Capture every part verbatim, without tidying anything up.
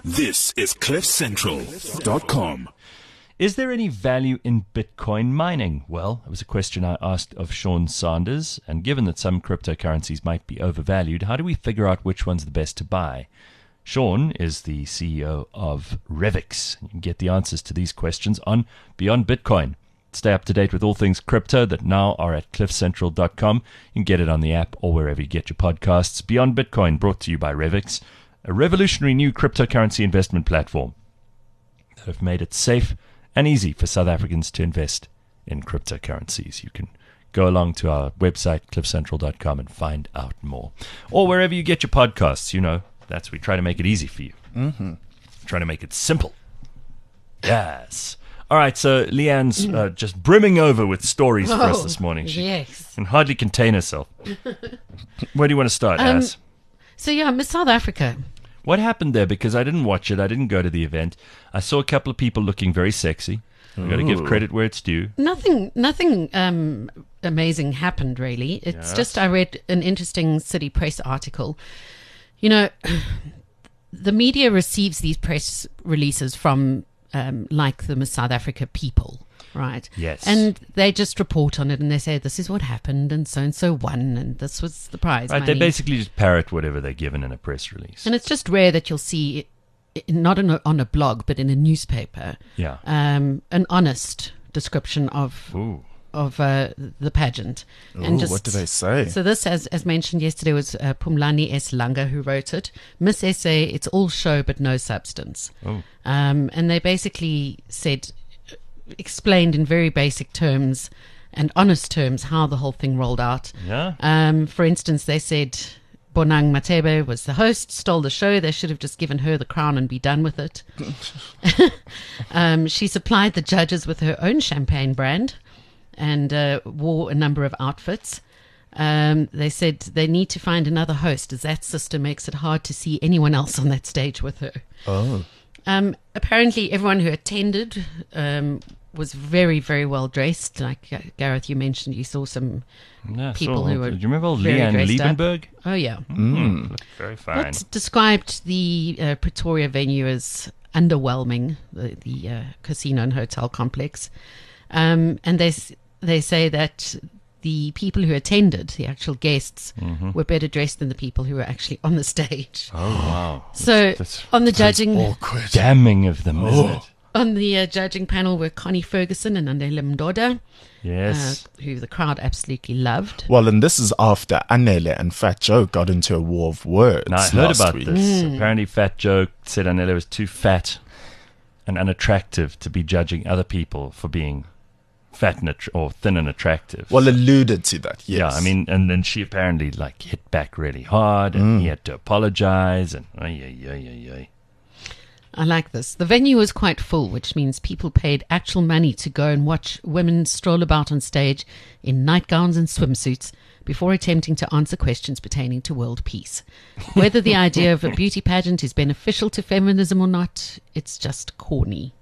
This is cliff central dot com. Is there any value in Bitcoin mining? Well, it was a question I asked of Sean Sanders, and given that some cryptocurrencies might be overvalued, how do we figure out which one's the best to buy? Sean is the C E O of Revix. You can get the answers to these questions on Beyond Bitcoin. Stay up to date with all things crypto that now are at cliff central dot com. You can get it on the app or wherever you get your podcasts. Beyond Bitcoin, brought to you by Revix, a revolutionary new cryptocurrency investment platform that have made it safe and easy for South Africans to invest in cryptocurrencies. You can go along to our website, cliff central dot com, and find out more. Or wherever you get your podcasts, you know, that's we try to make it easy for you. Mm-hmm. Try to make it simple. Yes. All right, so Leanne's uh, just brimming over with stories for us this morning. She yes. can hardly contain herself. Where do you want to start, Um, Ass? So yeah, Miss South Africa. What happened there? Because I didn't watch it. I didn't go to the event. I saw a couple of people looking very sexy. I've got to give credit where it's due. Nothing, nothing um, amazing happened really. It's Yes. just I read an interesting City Press article. You know, the media receives these press releases from um, like the Miss South Africa people, right? Yes. And they just report on it and they say this is what happened and so and so won and this was the prize Right, money. they basically just parrot whatever they're given in a press release. And it's just rare that you'll see, it, not in a, on a blog, but in a newspaper, Yeah. um, an honest description of Ooh. of uh, the pageant. Ooh, what do they say? So this, as as mentioned yesterday, was uh, Pumlani S. Langa who wrote it. Miss S A, it's all show but no substance. Oh. Um, and they basically said, explained in very basic terms and honest terms how the whole thing rolled out. Yeah. Um, for instance, they said Bonang Matebe was the host, stole the show. They should have just given her the crown and be done with it. um, she supplied the judges with her own champagne brand and uh, wore a number of outfits. Um, they said they need to find another host as that sister makes it hard to see anyone else on that stage with her. Oh. Um, apparently, everyone who attended um, was very, very well dressed. Like uh, Gareth, you mentioned, you saw some Yeah, people so, who were do you remember very Leanne dressed up. Liebenberg? Oh, yeah. Mm. Looked very fine. What described the uh, Pretoria venue as underwhelming, the, the uh, casino and hotel complex. Um, and they s- they say that the people who attended, the actual guests, Mm-hmm. were better dressed than the people who were actually on the stage. Oh, wow. So That's on the judging Awkward. damning of them, isn't Oh. it? on the uh, judging panel were Connie Ferguson and Andele Mdoda, Yes. uh, who the crowd absolutely loved. Well, and this is after Anele and Fat Joe got into a war of words. Now, I heard last about week. this. Mm. Apparently, Fat Joe said Anela was too fat and unattractive to be judging other people for being fat and att- or thin and attractive. Well, alluded to that, yes. yeah, I mean, and then she apparently like hit back really hard, and he had to apologize, and ay, ay, ay, ay, ay. I like this. The venue was quite full, which means people paid actual money to go and watch women stroll about on stage in nightgowns and swimsuits before attempting to answer questions pertaining to world peace. Whether the idea of a beauty pageant is beneficial to feminism or not, it's just corny.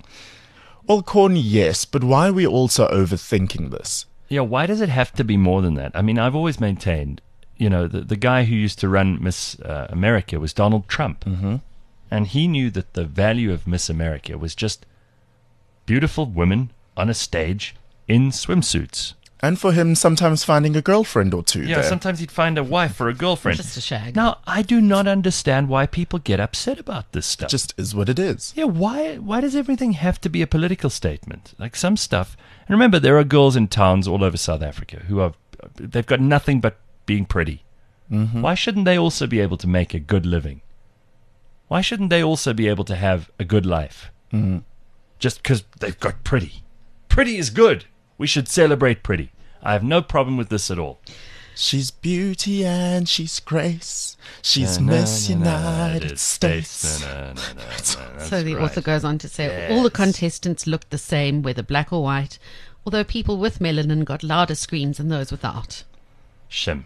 Well, corny, yes, but why are we also overthinking this? Yeah, why does it have to be more than that? I mean, I've always maintained, you know, the, the guy who used to run Miss uh, America was Donald Trump. Mm-hmm. And he knew that the value of Miss America was just beautiful women on a stage in swimsuits. And for him, sometimes finding a girlfriend or two Yeah, there. sometimes he'd find a wife or a girlfriend. Just a shag. Now, I do not understand why people get upset about this stuff. Just is what it is. Yeah, why why does everything have to be a political statement? Like some stuff. And remember, there are girls in towns all over South Africa who are, they've got nothing but being pretty. Mm-hmm. Why shouldn't they also be able to make a good living? Why shouldn't they also be able to have a good life? Mm-hmm. Just because they've got pretty. Pretty is good. We should celebrate pretty. I have no problem with this at all. She's beauty and she's grace. She's Na, na, Miss na, United na, States. Na, na, na, na, na. That's So the right. author goes on to say all the contestants looked the same, whether black or white, although people with melanin got louder screams than those without. Shim.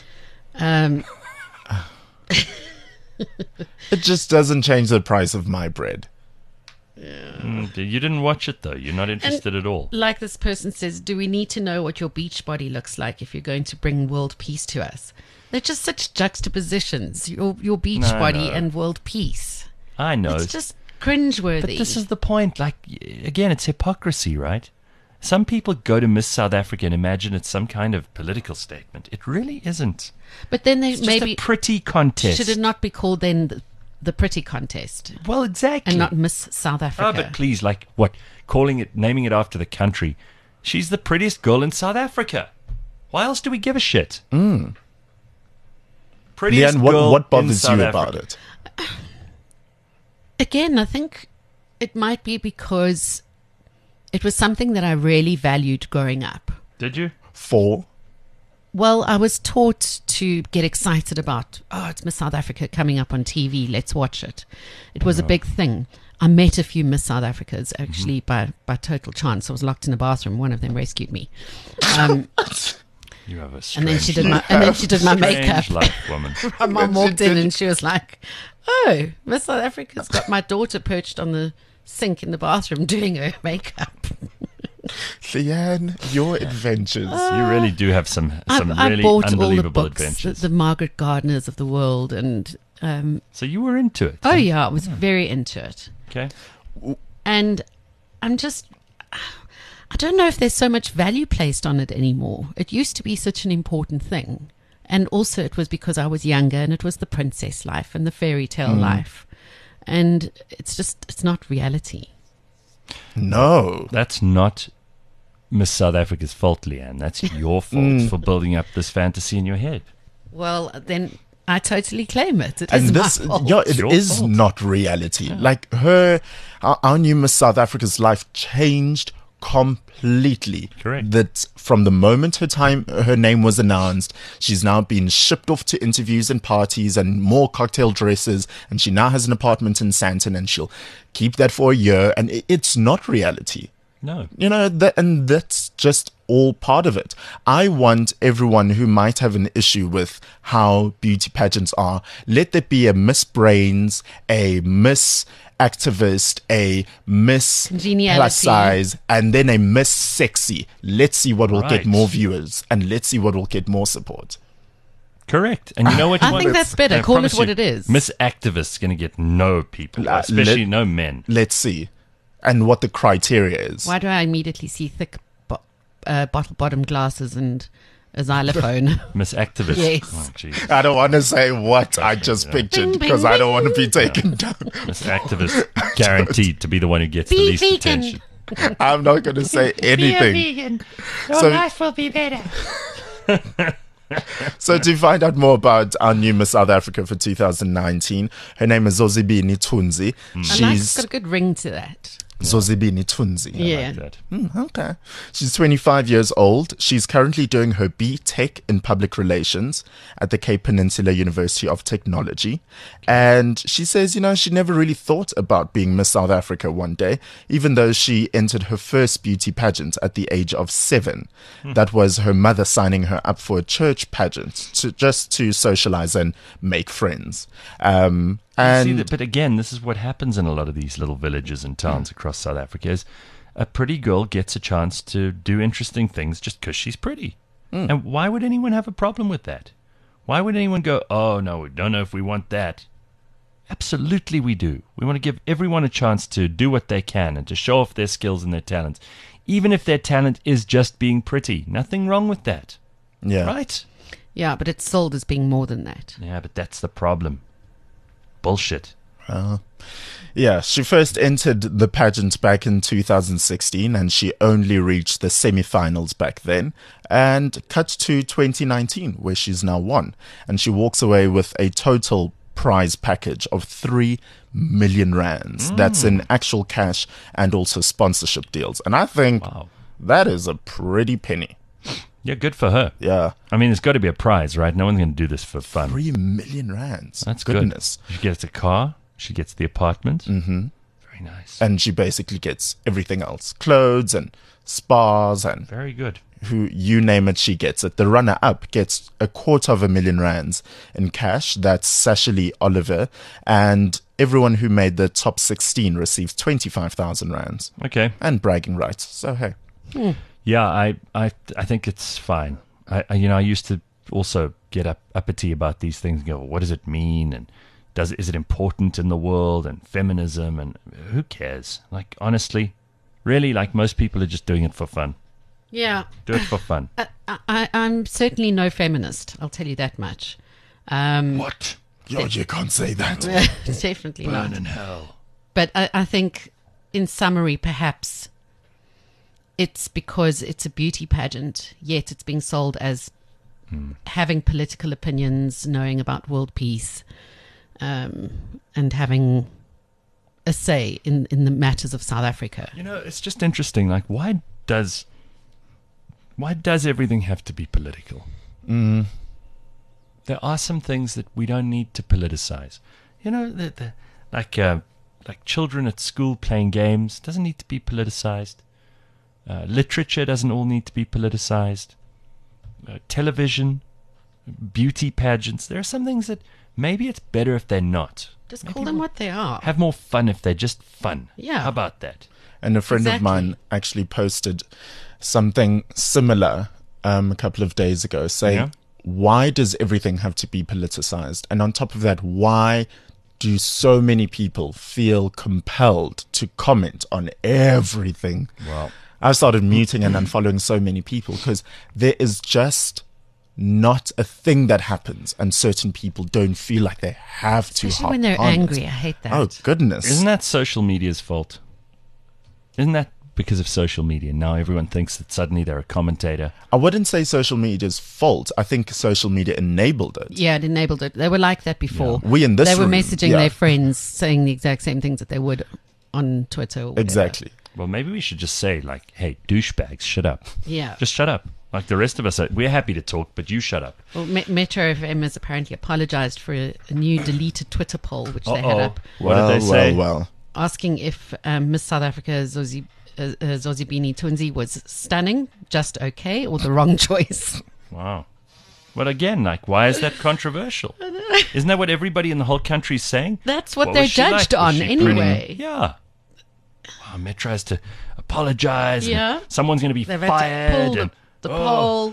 Um, It just doesn't change the price of my bread. Mm, you didn't watch it, though. You're not interested at all. like this person says, do we need to know what your beach body looks like if you're going to bring world peace to us? They're just such juxtapositions, your your beach No, body no. and world peace. I know. It's just cringeworthy. But this is the point. Like, again, it's hypocrisy, right? Some people go to Miss South Africa and imagine it's some kind of political statement. It really isn't. But then they It's just maybe a pretty contest. should it not be called then the, the pretty contest Well, exactly. and not Miss South Africa? Oh, but please, like, what? Calling it, naming it after the country. She's the prettiest girl in South Africa. Why else do we give a shit? Mm. Prettiest Leanne, what, girl what in bothers South you Africa. about it? Again, I think it might be because it was something that I really valued growing up. Did you? For? Well, I was taught to get excited about, oh, it's Miss South Africa coming up on T V. Let's watch it. It was a big thing. I met a few Miss South Africas actually by, by total chance. I was locked in a bathroom. One of them rescued me. Um, You have a strange and then she did my and then she did my strange makeup. life, woman. My mum walked in and she was like, "Oh, Miss South Africa's got my daughter perched on the sink in the bathroom doing her makeup." Leanne, your adventures. You really do have some some I, really I bought all the unbelievable books, the, adventures. the Margaret Gardners of the world, and um, So you were into it. oh yeah, I was very into it. Okay. And I'm just, I don't know if there's so much value placed on it anymore. It used to be such an important thing. And also it was because I was younger and it was the princess life and the fairy tale Mm. life. And it's just, it's not reality. No. That's not Miss South Africa's fault, Leanne. That's your fault Mm. for building up this fantasy in your head. Well, then I totally claim it. It is And my this, fault. yeah, it your is fault. not reality. Like her, our, our new Miss South Africa's life changed completely. Correct. That from the moment her time, her name was announced, she's now been shipped off to interviews and parties and more cocktail dresses, and she now has an apartment in Sandton, and she'll keep that for a year. And it, it's not reality. No. You know, that, and that's just all part of it. I want everyone who might have an issue with how beauty pageants are, let there be a Miss Brains, a Miss Activist, a Miss Congeniality. Plus Size, and then a Miss Sexy. Let's see what will Right. get more viewers, and let's see what will get more support. Correct. And you know what? I you want? think that's better. I Call it promise what you, it is. Miss Activist's going to get no people, Uh, especially let- no men. Let's see. And what the criteria is. Why do I immediately see thick bo- uh, bottle bottom glasses and a xylophone? Miss Activist. Yes. Oh, jeez. I don't want to say what I just pictured Bing, bing, because I don't want to be bing. taken down. Miss Activist guaranteed to be the one who gets the Be least vegan. attention. I'm not going to say anything. vegan. Your So- life will be better. So to find out more about our new Miss South Africa for two thousand nineteen, her name is Zozibini Tunzi. I like it's She's got a good ring to that. Zozibini Tunzi. Yeah. Like that. Hmm, okay. She's twenty-five years old. She's currently doing her B Tech in Public Relations at the Cape Peninsula University of Technology. And she says, you know, she never really thought about being Miss South Africa one day, even though she entered her first beauty pageant at the age of seven. That was her mother signing her up for a church pageant to just to socialize and make friends. Um, You and see that, but again, this is what happens in a lot of these little villages and towns across South Africa is a pretty girl gets a chance to do interesting things just because she's pretty. And why would anyone have a problem with that? Why would anyone go, oh, no, we don't know if we want that? Absolutely we do. We want to give everyone a chance to do what they can and to show off their skills and their talents, even if their talent is just being pretty. Nothing wrong with that, yeah. right? Yeah, but it's sold as being more than that. Yeah, but that's the problem. Bullshit. Uh, yeah, she first entered the pageant back in two thousand sixteen and she only reached the semi-finals back then, and cut to twenty nineteen where she's now won, and she walks away with a total prize package of three million rands. Mm. That's in actual cash and also sponsorship deals, and I think Wow. that is a pretty penny. Yeah, good for her. Yeah, I mean, there's got to be a prize, right? No one's going to do this for fun. three million rands. That's goodness. good. She gets a car. She gets the apartment. Mm-hmm. Very nice. And she basically gets everything else: clothes and spas and Very good. who you name it, she gets it. The runner-up gets a quarter of a million rands in cash. That's Sashali Oliver. And everyone who made the top sixteen receives twenty-five thousand rands Okay. and bragging rights. So, hey. Yeah, I, I, I think it's fine. I, I, you know, I used to also get up uppity about these things and go, what does it mean? And does is it important in the world, and feminism, and who cares? Like, honestly, really, like, most people are just doing it for fun. Yeah. Do it for fun. I, I, I'm certainly no feminist, I'll tell you that much. Um, What? Yo, you can't say that. Definitely Burn not. in hell. But I, I think, in summary, perhaps it's because it's a beauty pageant, yet it's being sold as Hmm. having political opinions, knowing about world peace, um, and having a say in, in the matters of South Africa. You know, it's just interesting. Like, why does why does everything have to be political? Mm. There are some things that we don't need to politicize. You know, the, the, like uh, like children at school playing games doesn't need to be politicized. Uh, literature doesn't all need to be politicized. Uh, television, beauty pageants. There are some things that maybe it's better if they're not. Just Maybe call them we'll what they are. Have more fun if they're just fun. Yeah. How about that? And a friend Exactly. of mine actually posted something similar um, a couple of days ago saying, Yeah. why does everything have to be politicized? And on top of that, why do so many people feel compelled to comment on everything? Well, I started muting and unfollowing so many people because there is just not a thing that happens and certain people don't feel like they have to Especially hop when they're on it. angry. I hate that. Oh, goodness. isn't that social media's fault? Isn't that because of social media? Now everyone thinks that suddenly they're a commentator. I wouldn't say social media's fault. I think social media enabled it. Yeah, it enabled it. They were like that before. We in this They were room, messaging yeah. their friends saying the exact same things that they would on Twitter or whatever. Exactly. Well, maybe we should just say, like, hey, douchebags, shut up. Yeah. Just shut up. Like the rest of us, are, we're happy to talk, but you shut up. Well, Me- Metro F M has apparently apologized for a, a new deleted Twitter poll which they had Uh-oh. up, What well, did they say? Well, well. asking if um, Miss South Africa Zosi, uh, uh, Zozibini Tunzi was stunning, just okay, or the wrong choice. Wow. Well, again, like, why is that controversial? Isn't that what everybody in the whole country is saying? That's what, What they're was she like? judged Was on she pretty? anyway. Yeah. Wow, Metro has to apologize. and Yeah. Someone's going to be They've had fired. to pull the, and- the Oh.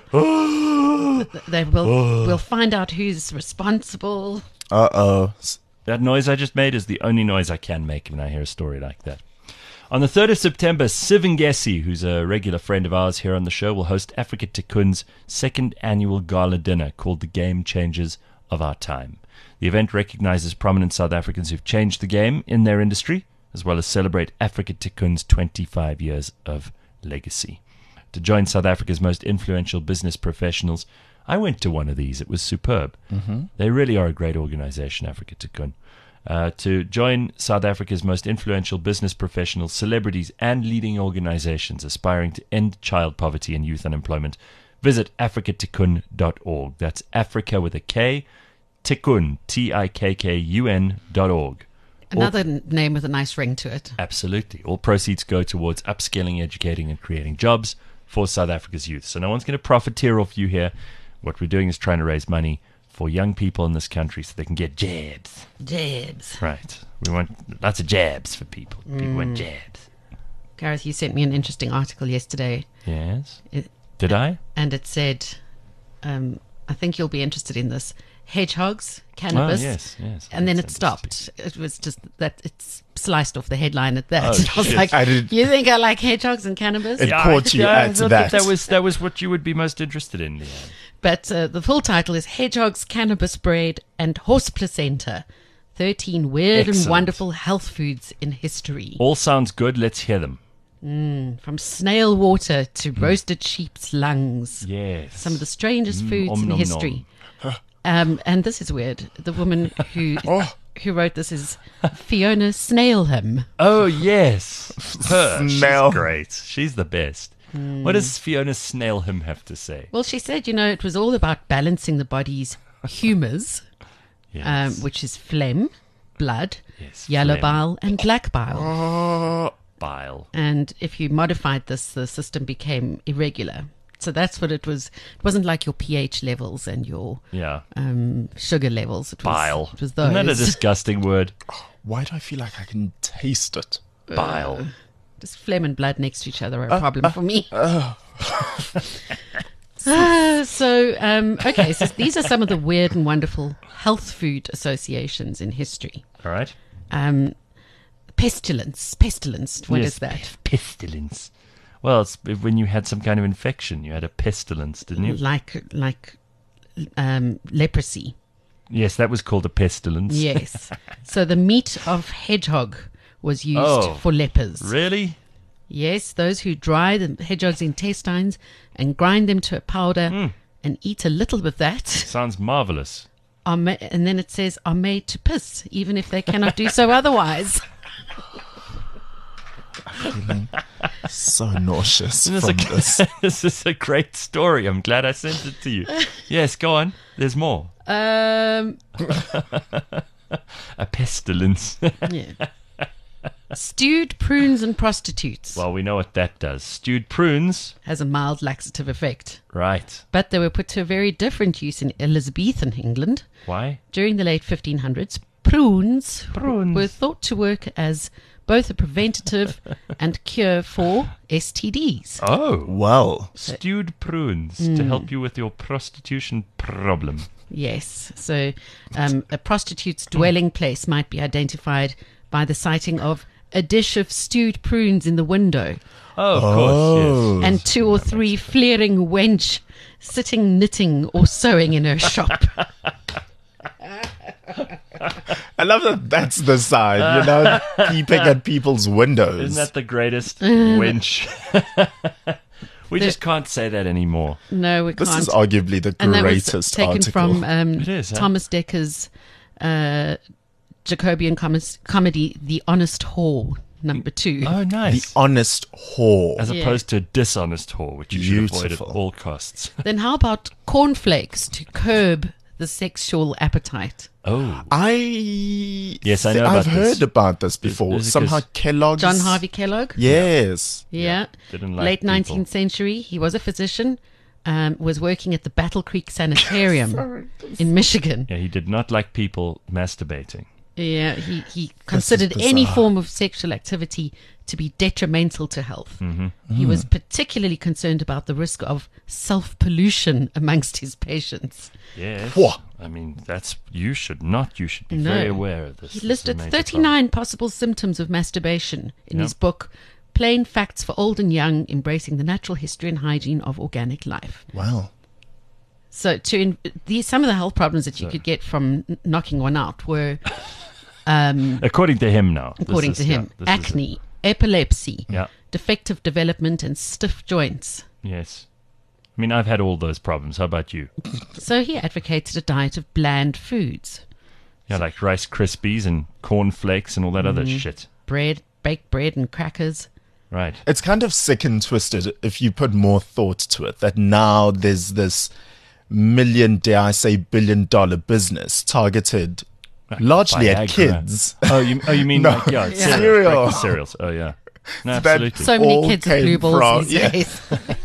poll. They will we'll find out who's responsible. Uh-oh. S- That noise I just made is the only noise I can make when I hear a story like that. On the third of September, Sivingesi, who's a regular friend of ours here on the show, will host Africa Tikkun's second annual gala dinner called The Game Changers of Our Time. The event recognizes prominent South Africans who've changed the game in their industry, as well as celebrate Africa Tikkun's twenty-five years of legacy. To join South Africa's most influential business professionals, I went to one of these. It was superb. Mm-hmm. They really are a great organization, Africa Tikkun. Uh, to join South Africa's most influential business professionals, celebrities, and leading organizations aspiring to end child poverty and youth unemployment, visit africa tikkun dot org. That's Africa with a K, Tikkun, T I K K U N dot org. Another n name with a nice ring to it. Absolutely. All proceeds go towards upskilling, educating, and creating jobs for South Africa's youth. So no one's going to profiteer off you here. What we're doing is trying to raise money for young people in this country so they can get jabs. Jabs. Right. We want lots of jabs for people. People want jabs. Gareth, you sent me an interesting article yesterday, Yes. It- Did I? and it said, um, I think you'll be interested in this. Hedgehogs, cannabis. Oh, yes, yes. And then it That's stopped. It was just that it's sliced off the headline at that. Oh, I was shit. like, I did- you think I like hedgehogs and cannabis? It Yeah, caught I- you yeah, I at thought that. That was, that was what you would be most interested in, Leanne. But uh, the full title is Hedgehogs, Cannabis Bread, and Horse Placenta. thirteen Weird Excellent. and Wonderful Health Foods in History. All sounds good. Let's hear them. From snail water to roasted sheep's lungs. Yes. Some of the strangest Mm, foods om in nom history. Um, and this is weird. The woman who Oh. who wrote this is Fiona Snailham. Oh, yes. Her. Snail. She's great. She's the best. Hmm. What does Fiona Snailham have to say? Well, she said, you know, it was all about balancing the body's humours, Yes. um, which is phlegm, blood, Yes, yellow phlegm. bile, and black bile. Oh, Bile. And if you modified this, the system became irregular. So that's what it was. It wasn't like your pH levels and your Yeah. um, sugar levels. It was, Bile. It was those. Isn't that a disgusting word? why do I feel like I can taste it? Bile. Just phlegm and blood next to each other are a problem for me. Ah, so, um, okay, so these are some of the weird and wonderful health food associations in history. All right. Um, pestilence. Pestilence. What Yes, is that? Pestilence. Well, it's when you had some kind of infection. You had a pestilence, didn't you? Like, like um, leprosy. Yes, that was called a pestilence. Yes. So the meat of hedgehog was used Oh, for lepers. Really? Yes, those who dry the hedgehog's intestines and grind them to a powder Hmm. and eat a little of that, Sounds marvelous. are ma- and then it says are made to piss, even if they cannot do so otherwise. Feeling so nauseous This is, from a, this. this is a great story. I'm glad I sent it to you. Yes, go on. There's more. Um, A pestilence. yeah. Stewed prunes and prostitutes Well, we know what that does. Stewed prunes. has a mild laxative effect, Right. but they were put to a very different use in Elizabethan England. Why? During the late fifteen hundreds, prunes, Prunes. were thought to work as both a preventative and cure for S T Ds. Oh. Well, Stewed prunes Hmm. to help you with your prostitution problem. Yes, so um, a prostitute's dwelling place might be identified by the sighting of a dish of stewed prunes in the window Oh, of course, and two or three flaring wench sitting knitting or sewing in her shop. I love that that's the sign, you know, peeping at people's windows. yes. Isn't that the greatest wench? We just can't say that anymore. No, we this can't. is arguably the and that was greatest taken article. from um, It is, huh? Thomas Decker's uh, Jacobean com- comedy, The Honest Whore, number two. Oh, The nice. honest whore. As Yeah. opposed to a dishonest whore, which you should avoid at Beautiful. all costs. Then how about cornflakes to curb the sexual appetite? Oh. I Yes, I thi- know I've about heard this. about this before. is it Somehow 'cause- Kellogg's. John Harvey Kellogg? Yes. Yeah. Didn't like Late people. nineteenth century. He was a physician, um, was working at the Battle Creek Sanitarium in Michigan. Yeah, he did not like people masturbating. Yeah, he, he considered any bizarre. form of sexual activity to be detrimental to health. Mm-hmm. He was particularly concerned about the risk of self-pollution amongst his patients. Yes. Whoa. I mean, that's you should not. You should be No. very aware of this. He This is a listed major thirty-nine possible symptoms of masturbation in Yep. his book, Plain Facts for Old and Young, Embracing the Natural History and Hygiene of Organic Life. Wow. So, to in, these, some of the health problems that you So- could get from n- knocking one out were, um, problem. According to him now. This according is- to him, yeah, this is acne, epilepsy, it. Yeah. defective development, and stiff joints. Yes. I mean, I've had all those problems. How about you? So he advocated a diet of bland foods. Yeah, like Rice Krispies and corn flakes and all that Mm-hmm. other shit. Bread, baked bread and crackers. Right. It's kind of sick and twisted if you put more thought to it, that now there's this million, dare I say, billion dollar business targeted largely at Viagra. kids. Oh, you, oh, you mean No. like, yeah, Yeah. cereal. Cereal. breakfast cereals. Oh, yeah. No, That- absolutely. So many All kids with blue came balls from- these yeah. days.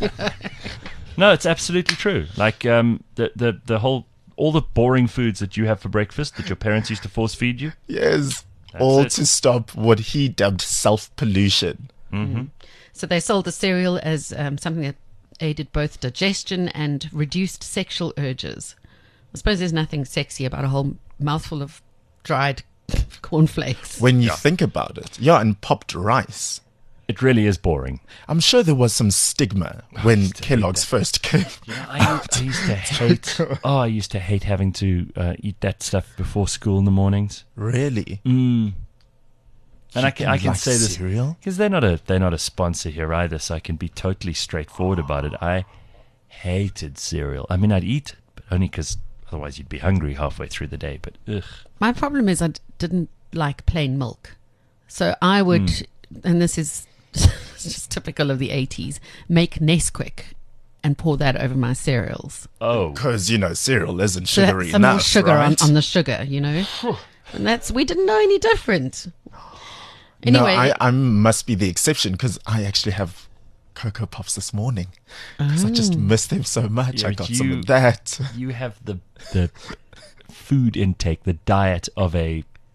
No, it's absolutely true. Like um, the, the, the whole, all the boring foods that you have for breakfast that your parents used to force feed you. Yes. That's all it. to stop what he dubbed self pollution. So they sold the cereal as um, something that aided both digestion and reduced sexual urges. I suppose there's nothing sexy about a whole mouthful of dried cornflakes. When you Yeah. think about it. Yeah, and popped rice. It really is boring. I'm sure there was some stigma when used to hate Kellogg's first came. You know, I, I used to hate. Oh, I used to hate having to uh, eat that stuff before school in the mornings. Really? Mm. And I You can, I can like say this cereal? because they're not a they're not a sponsor here either, so I can be totally straightforward about it. I hated cereal. I mean, I'd eat, but only because otherwise you'd be hungry halfway through the day. But ugh, My problem is I d- didn't like plain milk. So I would, Hmm. and this is just typical of the eighties, make Nesquik and pour that over my cereals. oh, Because, you know, cereal isn't So sugary that's some more enough, sugar right? on, on the sugar, you know. And that's, we didn't know any different. Anyway, No, I, I must be the exception because I actually have Cocoa Puffs this morning. Because I just miss them so much. Yeah, I but got some you- of that. you have the the food intake, the diet of a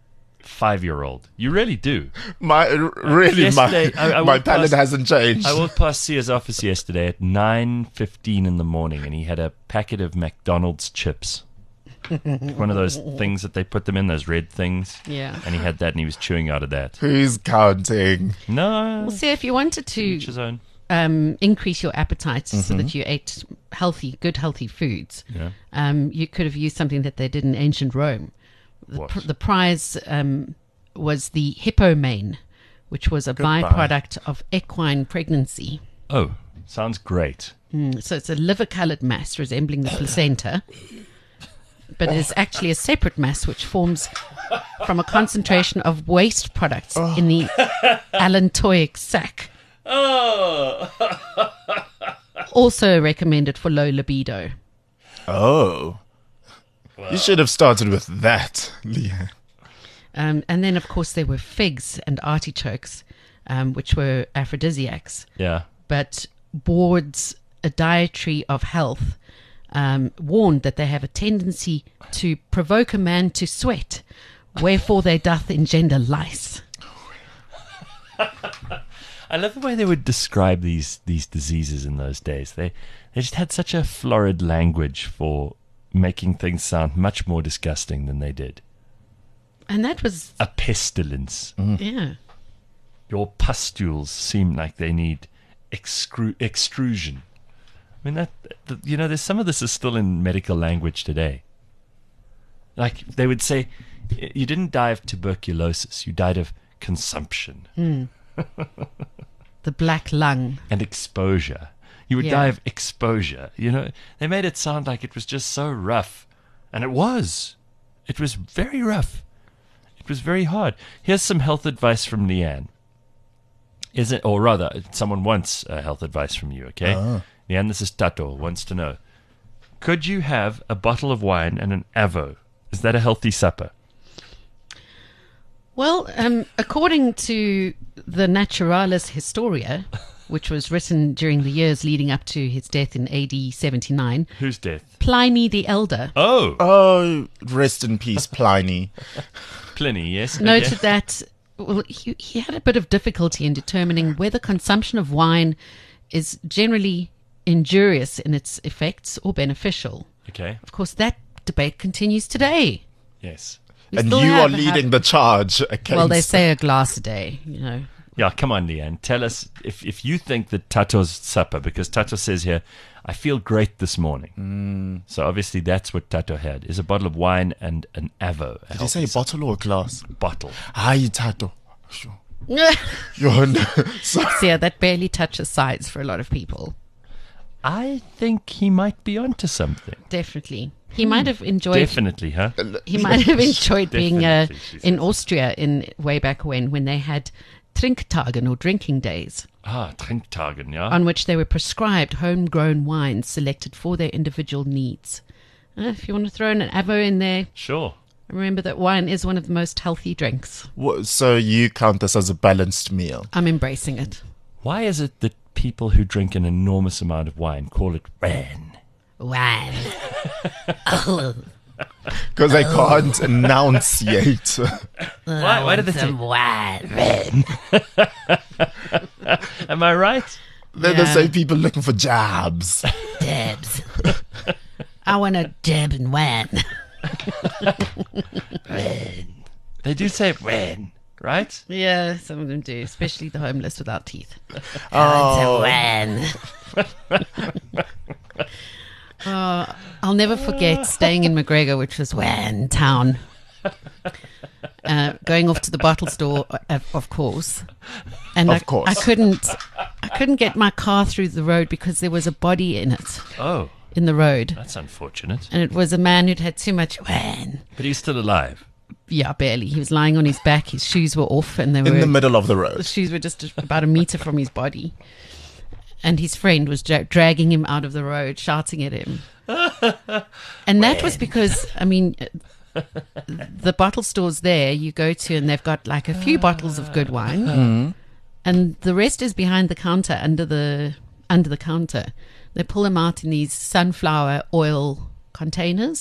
five-year-old. You really do. My really, my Yesterday, I- I my walked palate past- hasn't changed. I walked past Sia's office yesterday at nine fifteen in the morning, and he had a packet of McDonald's chips. One of those things that they put them in, those red things. Yeah. And he had that, and he was chewing out of that. Who's counting? No, Well, see, if you wanted to each his own. um, increase your appetite so Mm-hmm. that you ate healthy, good, healthy foods, Yeah. um, you could have used something that they did in ancient Rome. The, What? pr- the prize um, was the hippomane, which was a Goodbye. byproduct of equine pregnancy. Oh, sounds great. Mm, so it's a liver-coloured mass resembling the placenta, but it is actually a separate mass which forms from a concentration of waste products in the allantoic sac. Oh, Also recommended for low libido. Oh. You should have started with that, Leah. Um, and then, of course, there were figs and artichokes, um, which were aphrodisiacs. yeah. But boards, a dietary of health, um, warned that they have a tendency to provoke a man to sweat, wherefore they doth engender lice. I love the way they would describe these these diseases in those days. They they just had such a florid language for making things sound much more disgusting than they did. And that was, A pestilence. yeah. Your pustules seem like they need excru- extrusion. I mean, that, that you know, there's some of this is still in medical language today. Like they would say, you didn't die of tuberculosis, you died of consumption The black lung. and exposure. You would Yeah. die of exposure. You know, they made it sound like it was just so rough, and it was. It was very rough. It was very hard. Here's some health advice from Leanne. Is it, or rather, someone wants uh, health advice from you, okay? Ah. Leanne, this is Tato, wants to know. Could you have a bottle of wine and an Avo? Is that a healthy supper? Well, um, according to the Naturalis Historia, which was written during the years leading up to his death in A D seventy-nine, Whose death? Pliny the Elder Oh, Oh, rest in peace, Pliny. Pliny, yes. noted okay. that well, he, he had a bit of difficulty in determining whether consumption of wine is generally injurious in its effects or beneficial. Okay, Of course, that debate continues today. yes. We And still you have- are leading the charge against... Well, they say a glass a day, you know. Yeah, come on, Leanne. Tell us if, if you think that Tato's supper, because Tato says here, I feel great this morning. Mm. So obviously that's what Tato had, is a bottle of wine and an Avo. a Did you say healthy bottle or glass? bottle? Aye, Tato. Sure. You're so, So yeah, that barely touches sides for a lot of people. I think he might be onto something. Definitely. He might have enjoyed Definitely, huh? he might have enjoyed being uh, Definitely, she in says. Austria in way back when when they had Trinktagen or drinking days Ah, Trinktagen, yeah. on which they were prescribed homegrown wines selected for their individual needs. Uh, if you want to throw in an Avo in there, Sure. remember that wine is one of the most healthy drinks. what, so you count this as a balanced meal? I'm embracing it. Why is it that people who drink an enormous amount of wine call it wine? Wine. Because they can't enunciate. Why, why did they say wine? Am I right? They're Yeah. the same people looking for jabs. Dabs. I want a dab and wine. They do say wine, right? Yeah, some of them do, especially the homeless without teeth. Oh, Uh, I'll never forget staying in McGregor, which was Wan Town. Uh, going off to the bottle store, uh, of course, and Of I, course. I couldn't, I couldn't get my car through the road because there was a body in it, Oh, in the road, that's unfortunate. and it was a man who'd had too much Wan. But he's still alive. Yeah, barely. He was lying on his back. His shoes were off, and they were in the middle of the the road. shoes were just about a meter from his body. And his friend was dra- dragging him out of the road, shouting at him. And that was because, I mean, the bottle stores there you go to, and they've got like a few bottles of good wine, and the rest is behind the counter, under the under the counter. They pull them out in these sunflower oil containers,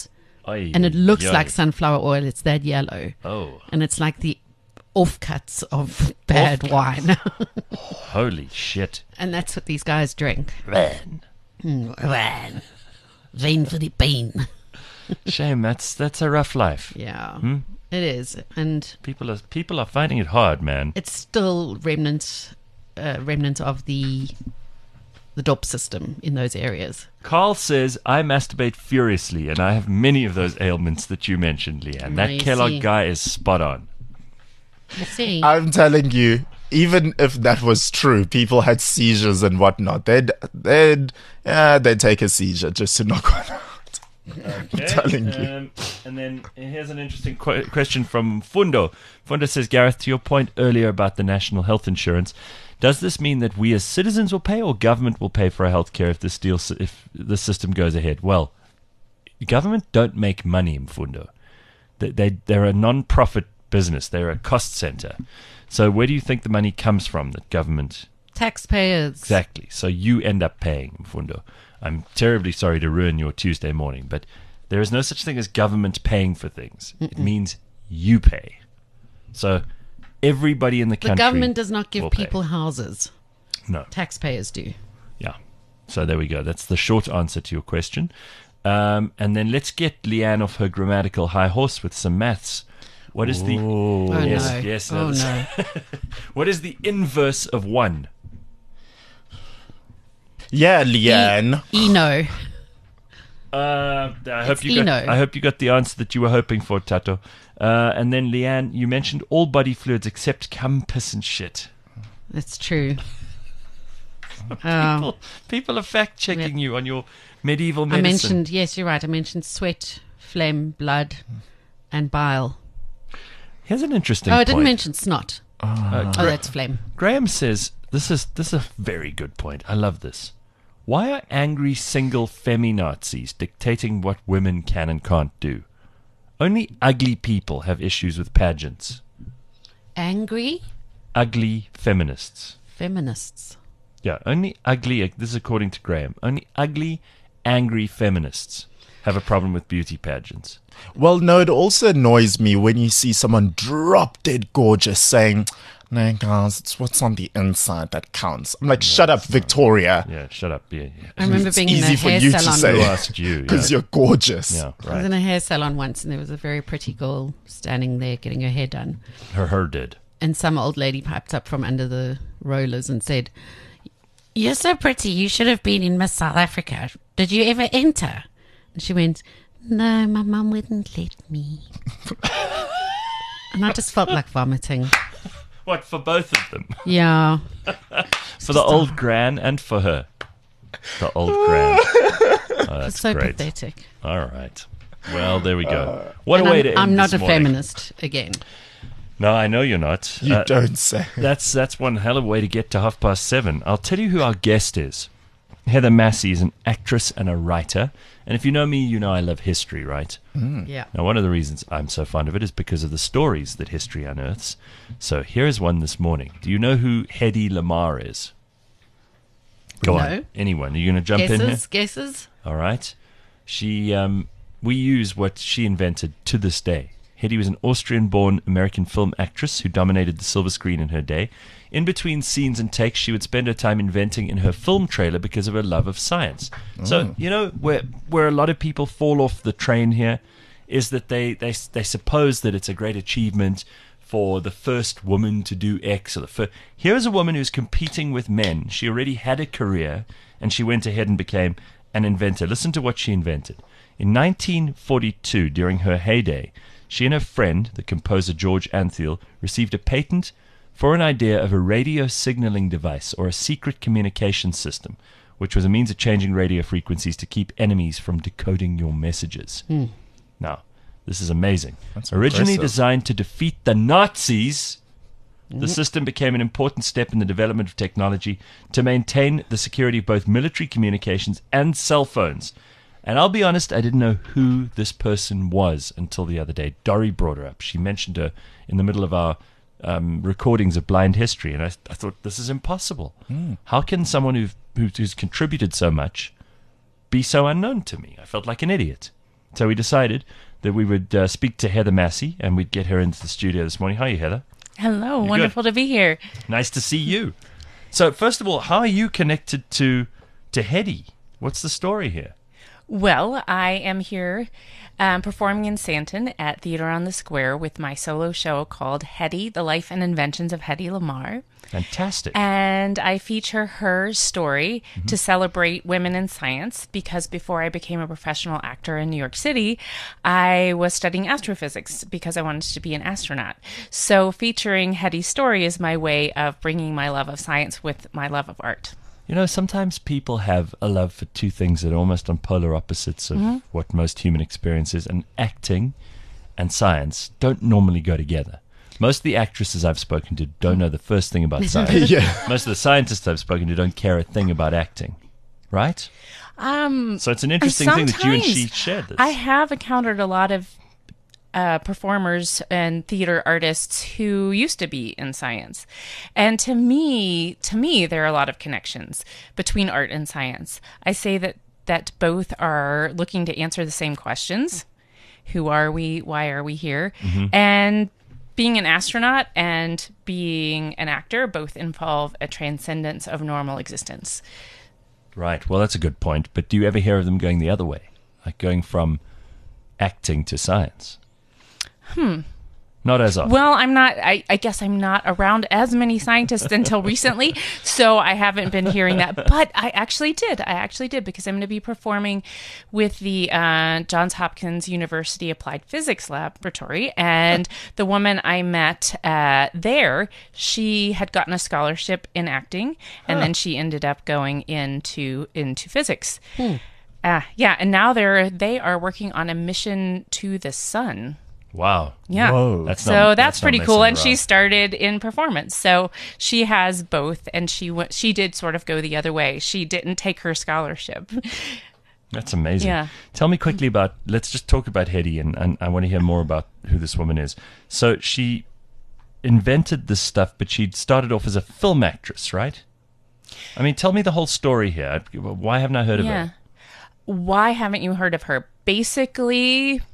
Ay, and it looks yo. like sunflower oil. It's that yellow. Oh, And it's like the offcuts of bad wine. holy shit. And that's what these guys drink. Man. Mm, wine. Wine for the pain. Shame, that's that's a rough life. Yeah, Hmm? it is. And People are people are finding it hard, man. it's still remnants, uh, remnant of the the D O P system in those areas. Carl says, I masturbate furiously, and I have many of those ailments that you mentioned, Leanne. Now That you Kellogg see. guy is spot on. You see, I'm telling you, even if that was true, people had seizures and whatnot. They'd they'd yeah, they'd take a seizure just to knock one out. Okay. telling you. Um, and then here's an interesting qu- question from Fundo. Fundo says, Gareth, to your point earlier about the national health insurance, does this mean that we as citizens will pay or government will pay for our health care if this deal, if the system goes ahead? Well, government don't make money in Fundo. They, they, they're a non-profit business. They're a cost center. So where do you think the money comes from that government... taxpayers. Exactly. So you end up paying, Mfundo. I'm terribly sorry to ruin your Tuesday morning, but there is no such thing as government paying for things. Mm-mm. It means you pay. So everybody in the country... The government does not give will people pay. houses. No. Taxpayers do. Yeah. So there we go. That's the short answer to your question. Um, and then let's get Leanne off her grammatical high horse with some maths. What is the... Ooh. Oh, yes, no. yes. Oh, this- no. What is the inverse of one? Yeah, Leanne. E- Eno. Uh, I hope It's you got. Eno. I hope you got the answer that you were hoping for, Tato. Uh, and then Leanne, you mentioned all body fluids except cum, piss, and shit. That's true. People, Um, people are fact checking you on your medieval I medicine. mentioned, yes, you're right. I mentioned sweat, phlegm, blood, and bile. Here's an interesting Oh, I point. didn't mention snot. Uh, Oh, that's phlegm. Graham says this is this is a very good point. I love this. Why are angry single feminazis dictating what women can and can't do? Only ugly people have issues with pageants. Angry Ugly feminists. feminists. Yeah, only ugly, this is according to Graham, only ugly, angry feminists have a problem with beauty pageants. Well, no, it also annoys me when you see someone drop dead gorgeous saying, no, guys, it's what's on the inside that counts. I'm like, shut up, Victoria. Yeah, shut up. Yeah, yeah. I remember It's being in a easy for hair you to salon. say. Who asked you? Because Yeah, you're gorgeous. yeah I was in right. a hair salon once, and there was a very pretty girl standing there getting her hair done. Her, her did. And some old lady piped up from under the rollers and said, "You're so pretty. You should have been in Miss South Africa. Did you ever enter?" And she went, "No, my mum wouldn't let me." And I just felt like vomiting. What, for both of them? Yeah. For the old gran and for her? The old gran. Oh, that's so great. pathetic. All right. Well, there we go. What And a way I'm, to end I'm not this a morning. feminist again. No, I know you're not. You Uh, don't say. That's that's one hell of a way to get to half past seven. I'll tell you who our guest is. Heather Massey is an actress and a writer. And if you know me, you know I love history, right? Yeah. Now, one of the reasons I'm so fond of it is because of the stories that history unearths. So here's one this morning. Do you know who Hedy Lamarr is? Go No. on. Anyone? Are you going to jump in here? Guesses? Guesses? All right. She, um, we use what she invented to this day. Hedy was an Austrian-born American film actress who dominated the silver screen in her day. In between scenes and takes, she would spend her time inventing in her film trailer because of her love of science. So, you know, where where a lot of people fall off the train here is that they, they, they suppose that it's a great achievement for the first woman to do X. Or the fir- Here's a woman who's competing with men. She already had a career, and she went ahead and became an inventor. Listen to what she invented. In nineteen forty-two, during her heyday, she and her friend, the composer George Antheil, received a patent for an idea of a radio signaling device or a secret communication system, which was a means of changing radio frequencies to keep enemies from decoding your messages. Hmm. Now, this is amazing. That's Originally impressive. designed to defeat the Nazis, the system became an important step in the development of technology to maintain the security of both military communications and cell phones. And I'll be honest, I didn't know who this person was until the other day. Dory brought her up. She mentioned her in the middle of our um, recordings of Blind History, and I, I thought, this is impossible. Mm. How can someone who've, who, who's contributed so much be so unknown to me? I felt like an idiot. So we decided that we would uh, speak to Heather Massey and we'd get her into the studio this morning. How are you, Heather? Hello, You're wonderful good. to be here. Nice to see you. So first of all, how are you connected to to Hetty? What's the story here? Well, I am here um, performing in Santon at Theatre on the Square with my solo show called Hetty, The Life and Inventions of Hetty Lamar. Fantastic. And I feature her story mm-hmm. to celebrate women in science because before I became a professional actor in New York City, I was studying astrophysics because I wanted to be an astronaut. So featuring Hetty's story is my way of bringing my love of science with my love of art. You know, sometimes people have a love for two things that are almost on polar opposites of mm-hmm. what most human experience is, and acting and science don't normally go together. Most of the actresses I've spoken to don't know the first thing about science. Yeah. Most of the scientists I've spoken to don't care a thing about acting, right? Um, so it's an interesting thing that you and she shared this. I have encountered a lot of uh, performers and theater artists who used to be in science. And to me, to me, there are a lot of connections between art and science. I say that, that both are looking to answer the same questions. Who are we? Why are we here? Mm-hmm. And being an astronaut and being an actor both involve a transcendence of normal existence. Right. Well, that's a good point. But do you ever hear of them going the other way? Like going from acting to science? Hmm. Not as often. Well, I'm not, I, I guess I'm not around as many scientists until recently, so I haven't been hearing that. But I actually did. I actually did because I'm going to be performing with the uh, Johns Hopkins University Applied Physics Laboratory. And the woman I met uh, there, she had gotten a scholarship in acting, and huh. then she ended up going into, into physics. Hmm. Uh, yeah, and now they're, they are working on a mission to the sun. Wow. Yeah. Whoa. That's so not, that's, that's pretty not cool. messing And she around. started in performance. So she has both. And she w- she did sort of go the other way. She didn't take her scholarship. That's amazing. Yeah. Tell me quickly about, let's just talk about Hetty, and, and I want to hear more about who this woman is. So she invented this stuff, but she started off as a film actress, right? I mean, tell me the whole story here. Why haven't I heard of yeah. her? Why haven't you heard of her? Basically,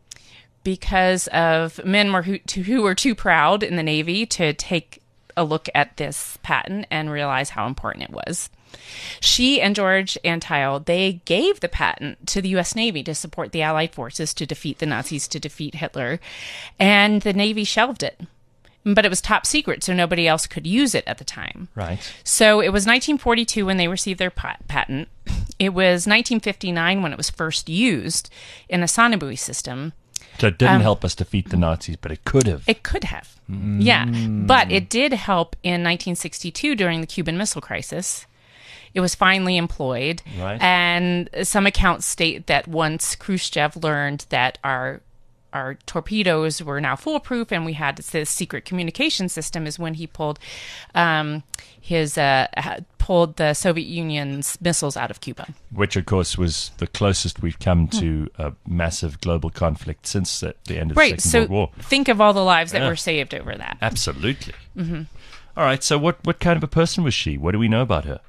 because of men were who, to, who were too proud in the Navy to take a look at this patent and realize how important it was. She and George Antheil, they gave the patent to the U S Navy to support the Allied forces to defeat the Nazis, to defeat Hitler, and the Navy shelved it. But it was top secret, so nobody else could use it at the time. Right. So it was nineteen forty-two when they received their pat- patent. It was nineteen fifty-nine when it was first used in a sonobuoy system. So it didn't Um, help us defeat the Nazis, but it could have. It could have. Mm. Yeah. But it did help in nineteen sixty-two during the Cuban Missile Crisis. It was finally employed. Right. And some accounts state that once Khrushchev learned that our our torpedoes were now foolproof and we had this secret communication system is when he pulled um, his uh, pulled the Soviet Union's missiles out of Cuba. Which, of course, was the closest we've come to a massive global conflict since the, the end of Right. the Second So World War. think of all the lives that Yeah. were saved over that. Absolutely. Mm-hmm. All right. So what, what kind of a person was she? What do we know about her?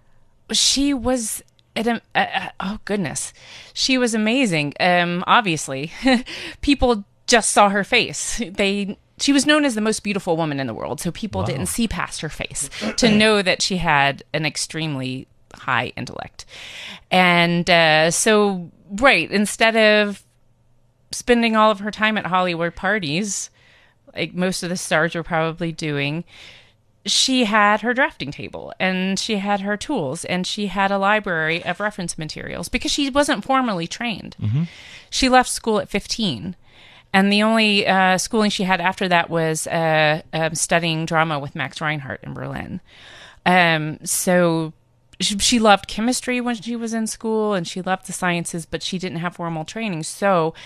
She was at a, uh, oh goodness, she was amazing. Um, obviously, people just saw her face. They she was known as the most beautiful woman in the world, so people Wow. didn't see past her face to know that she had an extremely high intellect. And uh, so, right, instead of spending all of her time at Hollywood parties, like most of the stars were probably doing, she had her drafting table and she had her tools and she had a library of reference materials because she wasn't formally trained. Mm-hmm. She left school at fifteen. And the only uh, schooling she had after that was uh, um, studying drama with Max Reinhardt in Berlin. Um, so she, she loved chemistry when she was in school and she loved the sciences, but she didn't have formal training. So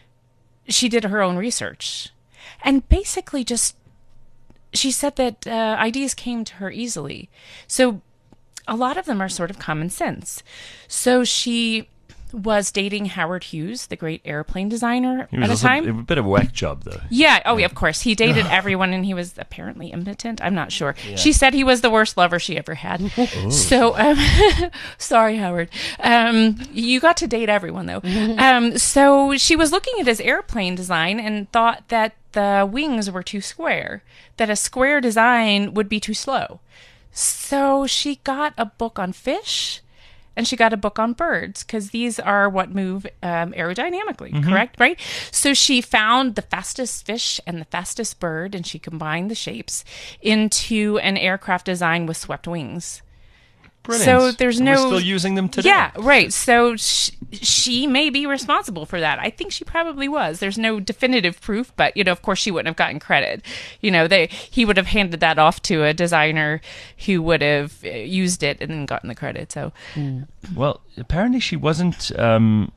she did her own research and basically just she said that uh, ideas came to her easily. So a lot of them are sort of common sense. So she was dating Howard Hughes, the great airplane designer He at was the also time. a bit of a whack job, though. Yeah. Oh, yeah, of course. He dated everyone, and he was apparently impotent. I'm not sure. She said he was the worst lover she ever had. So, um, sorry, Howard. Um, you got to date everyone, though. Um, so she was looking at his airplane design and thought that the wings were too square, that a square design would be too slow. So she got a book on fish. And she got a book on birds because these are what move um, aerodynamically, Mm-hmm. correct? Right? So she found the fastest fish and the fastest bird, and she combined the shapes into an aircraft design with swept wings. Brilliant. So there's And no. We're still using them today. Yeah, right. So she, she may be responsible for that. I think she probably was. There's no definitive proof, but you know, of course, she wouldn't have gotten credit. You know, they he would have handed that off to a designer who would have uh, used it and then gotten the credit. So, Well, apparently she wasn't um,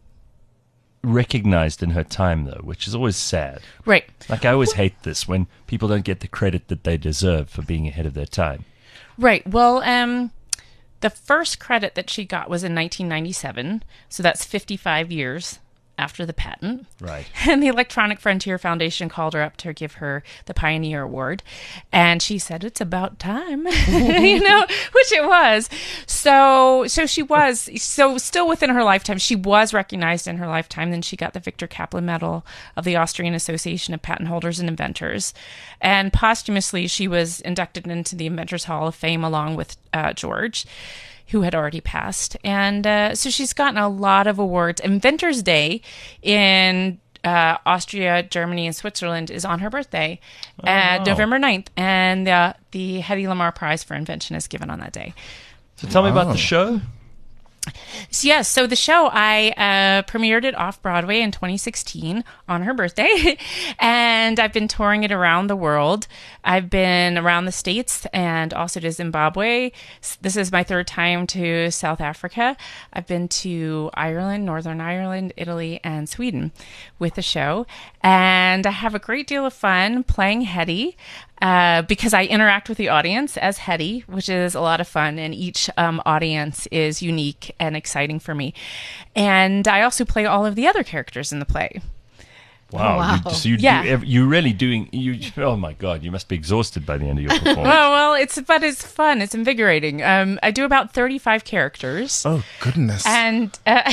recognized in her time, though, which is always sad. right. Like, I always hate this when people don't get the credit that they deserve for being ahead of their time. Right. Well, um, the first credit that she got was in nineteen ninety-seven. So that's fifty-five years after the patent. Right. And the Electronic Frontier Foundation called her up to give her the Pioneer Award. And she said, it's about time, you know, which it was. So, so she was, so still within her lifetime, she was recognized in her lifetime. Then she got the Victor Kaplan Medal of the Austrian Association of Patent Holders and Inventors. And posthumously, she was inducted into the Inventors Hall of Fame along with uh, George, who had already passed. And uh, so she's gotten a lot of awards. Inventors Day in uh, Austria, Germany, and Switzerland is on her birthday, Oh, uh, wow. November ninth. And uh, the Hedy Lamarr Prize for Invention is given on that day. So tell me about Wow. the show. So, yes, so the show, I uh, premiered it off-Broadway in twenty sixteen on her birthday, and I've been touring it around the world. I've been around the States and also to Zimbabwe. S- This is my third time to South Africa. I've been to Ireland, Northern Ireland, Italy, and Sweden with the show, and I have a great deal of fun playing Hedy. Uh, because I interact with the audience as Hedy, which is a lot of fun, and each um, audience is unique and exciting for me. And I also play all of the other characters in the play. Wow. Wow. You, so you Yeah. do, ev- you're really doing, you. Oh my God, you must be exhausted by the end of your performance. Well, well, it's but it's fun. It's invigorating. Um, I do about thirty-five characters, Oh, goodness. and uh,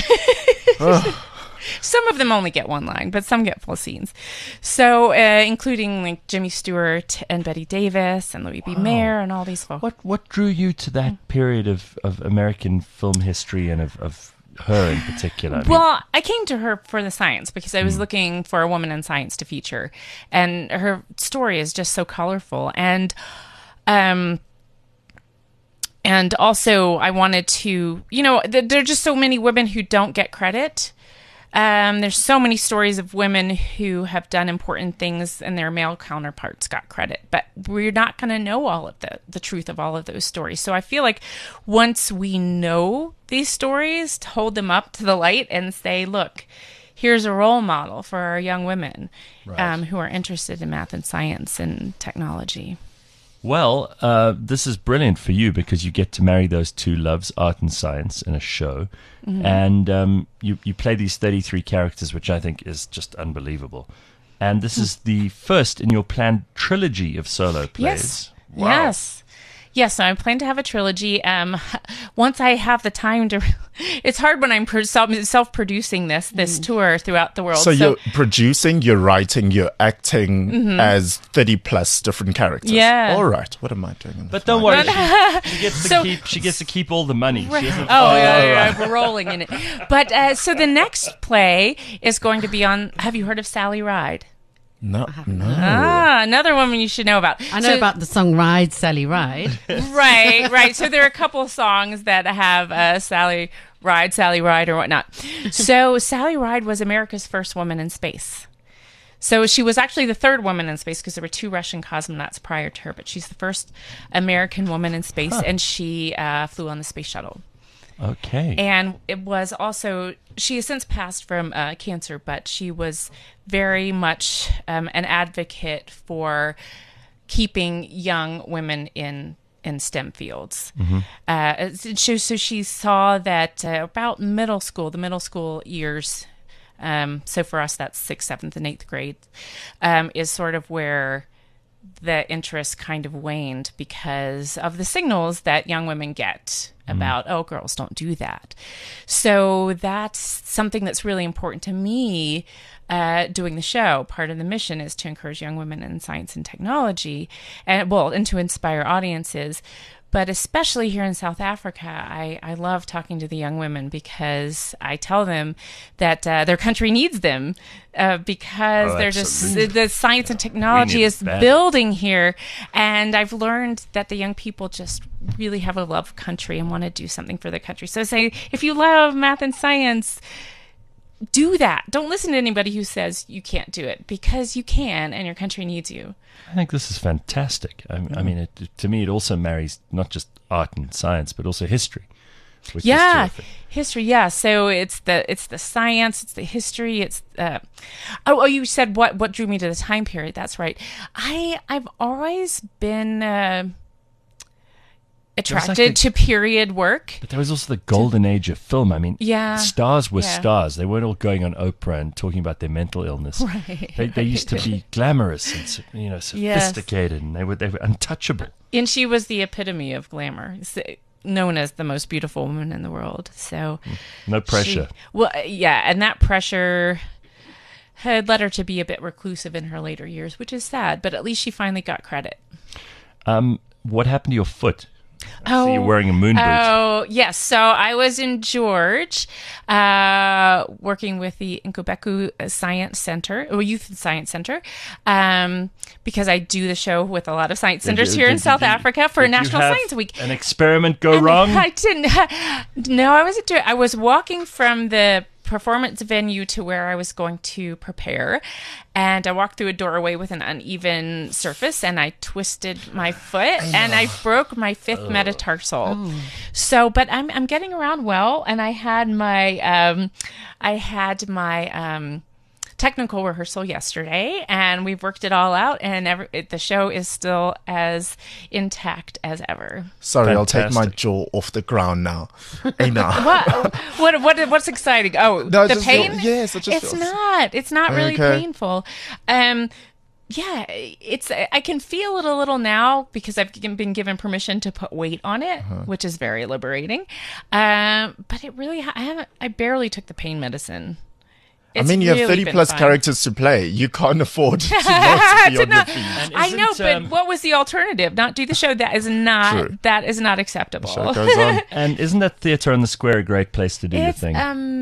some of them only get one line, but some get full scenes. So, uh, including like Jimmy Stewart and Betty Davis and Louis B. Mayer and all these folks. What what drew you to that period of, of American film history and of, of her in particular? I mean, Well, I came to her for the science because I was looking for a woman in science to feature, and her story is just so colorful. And, um, and also I wanted to, you know, th- there are just so many women who don't get credit. Um, there's so many stories of women who have done important things and their male counterparts got credit, but we're not going to know all of the, the truth of all of those stories. So I feel like once we know these stories, to hold them up to the light and say, look, here's a role model for our young women um, who are interested in math and science and technology. Well, uh, this is brilliant for you because you get to marry those two loves, art and science, in a show. Mm-hmm. And um, you, you play these thirty-three characters, which I think is just unbelievable. And this is the first in your planned trilogy of solo plays. Yes. Wow. Yes. Yes, so I plan to have a trilogy. Um, once I have the time to, it's hard when I'm pro- self- self-producing this this tour throughout the world. So you're producing, you're writing, you're acting as thirty plus different characters. Mm-hmm. Yeah. All right. What am I doing? in the But don't flight? worry, she, she gets to So- keep she gets to keep all the money. She doesn't- Oh, yeah, yeah, we're rolling in it. But uh, so the next play is going to be on. Have you heard of Sally Ride? No, no. Ah, another woman you should know about. I know So- about the song Ride, Sally Ride. right, right. So there are a couple of songs that have uh, Sally Ride, Sally Ride, or whatnot. So Sally Ride was America's first woman in space. So she was actually the third woman in space because there were two Russian cosmonauts prior to her, but she's the first American woman in space, and she uh, flew on the space shuttle. Okay. And it was also, she has since passed from uh, cancer, but she was very much um, an advocate for keeping young women in in STEM fields. Mm-hmm. Uh, so, so she saw that uh, about middle school, the middle school years, um, so for us that's sixth, seventh, and eighth grade, um, is sort of where the interest kind of waned because of the signals that young women get about, mm. oh, girls don't do that. So that's something that's really important to me uh, doing the show. Part of the mission is to encourage young women in science and technology, and well, and to inspire audiences. But especially here in South Africa, I, I love talking to the young women because I tell them that uh, their country needs them uh, because Oh, they're absolutely. just the science and technology need is it bad. building here, and I've learned that the young people just really have a love of country and want to do something for the country. So say if you love math and science, do that. Don't listen to anybody who says you can't do it, because you can, and your country needs you. I think this is fantastic. I, I mean, it, to me, it also marries not just art and science, but also history, which Yeah, is terrific. history. Yeah, so it's the it's the science, it's the history. It's uh, oh, oh, you said what what drew me to the time period? That's right. I I've always been uh, attracted the- to period work. But there was also the golden age of film. I mean, Yeah, stars were yeah. stars. They weren't all going on Oprah and talking about their mental illness. Right. They, they used to be glamorous and so- you know sophisticated, and they were they were untouchable. And she was the epitome of glamour, s- known as the most beautiful woman in the world. So No pressure. She, well, uh, yeah, and that pressure had led her to be a bit reclusive in her later years, which is sad. But at least she finally got credit. Um, what happened to your foot? I see you're wearing a moon boot. Oh, yes. So I was in George, uh, working with the Nkobeku Science Center, or Youth Science Center, um, because I do the show with a lot of science centers Did you- here in did- South did you- Africa for did you National have Science Week. An experiment go And wrong? I didn't. No, I wasn't doing. I was walking from the performance venue to where I was going to prepare, and I walked through a doorway with an uneven surface, and I twisted my foot, and I broke my fifth metatarsal. So, but I'm I'm getting around well, and I had my um, I had my um. technical rehearsal yesterday, and we've worked it all out, and every, it, the show is still as intact as ever. Sorry, I'll take my Fantastic. jaw off the ground now. Hey, now. What? what? What? What's exciting? Oh, No, I the just pain. feel- yes, I just it's feel- not. It's not really Okay. painful. Um, yeah, it's. I can feel it a little now because I've been given permission to put weight on it, Uh-huh. which is very liberating. Um, but it really, I haven't. I barely took the pain medicine. I It's mean, you have really thirty been plus fun. characters to play. You can't afford to not be To on your not- feet. And I know, isn't, but um, what was the alternative? Not do the show? That is not. True. That is not acceptable. Show goes on. And isn't that theatre on the square a great place to do your It's thing?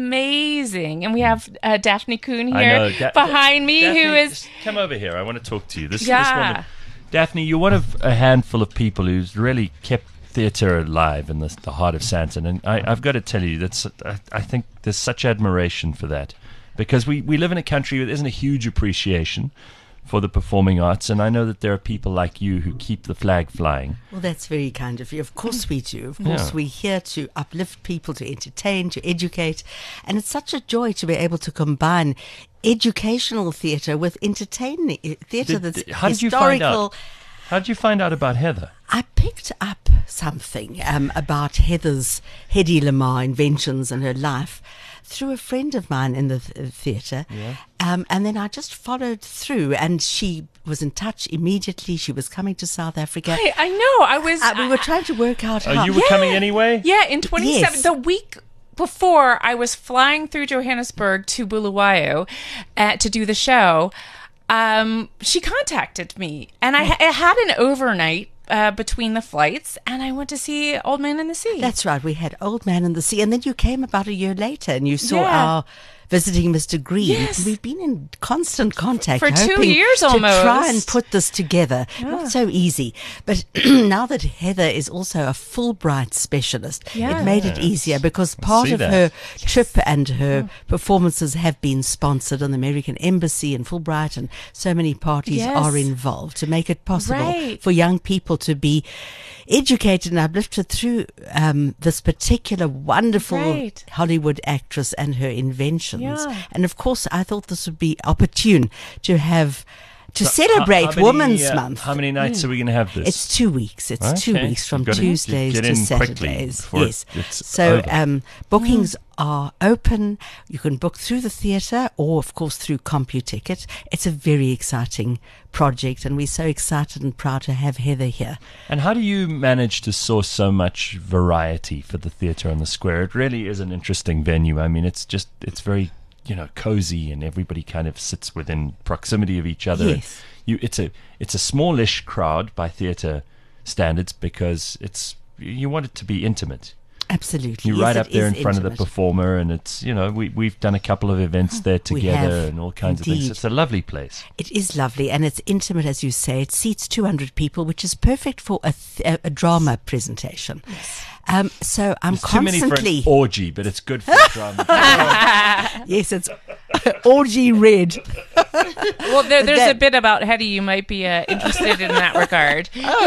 amazing, and we have uh, Daphne Kuhn I here know. Da- behind me, Daphne, who is just come over here. I want to talk to you. This, Yeah. this woman, Daphne, you're one of a handful of people who's really kept theatre alive in the, the heart of Sandton, and I, I've got to tell you that's I, I think there's such admiration for that, because we, we live in a country where there isn't a huge appreciation for the performing arts, and I know that there are people like you who keep the flag flying. Well, that's very kind of you. Of course we do. Of course Yeah. we're here to uplift people, to entertain, to educate. And it's such a joy to be able to combine educational theatre with entertaining theatre Did- that's did- how did you find historical. out? How did you find out about Heather? I picked up something um, about Heather's Hedy Lamarr inventions and her life through a friend of mine in the th- theatre. Yeah. Um, and then I just followed through, and she was in touch immediately. She was coming to South Africa. I, I know. I was. Uh, we were trying to work out Oh, how. you were coming anyway? Yeah, in twenty-seven, Yes. the week before I was flying through Johannesburg to Bulawayo uh, to do the show, um, she contacted me, and I, ha- I had an overnight uh, between the flights, and I went to see Old Man in the Sea. That's right. We had Old Man in the Sea, and then you came about a year later, and you saw Yeah. our Visiting Mister Green. Yes. We've been in constant contact For two hoping years to almost. try and put this together. Not so easy, but now that Heather is also a Fulbright specialist, Yes. it made it easier, because part see of that. her trip and her performances have been sponsored on the American Embassy and Fulbright, and so many parties Yes. are involved to make it possible Right. for young people to be educated and uplifted through um, this particular wonderful Right. Hollywood actress and her inventions. Yeah. And of course, I thought this would be opportune to have to So celebrate how- how many, Women's uh, Month. How many nights are we going to have this? It's two weeks. It's two Okay. weeks from You've got to Tuesdays get to in quickly Saturdays. before Yes. it's So over. um, bookings are open. You can book through the theatre or, of course, through CompuTicket. It's a very exciting project, and we're so excited and proud to have Heather here. And how do you manage to source so much variety for the theatre on the square? It really is an interesting venue. I mean, it's just, it's very, you know, cozy, and everybody kind of sits within proximity of each other. Yes. You, it's a, it's a smallish crowd by theatre standards because it's, you want it to be intimate. Absolutely. You're Yes, right it up there in is front of the intimate. performer, and it's, you know, we, we've done a couple of events there We together have, and all kinds of things. indeed. It's a lovely place. It is lovely, and it's intimate, as you say. It seats two hundred people, which is perfect for a, th- a drama presentation. Um, so I'm It's too many for an constantly... orgy, but it's good for a drama. Yes, it's orgy red. Well, there, there's that- a bit about Hetty you might be uh, interested in that regard.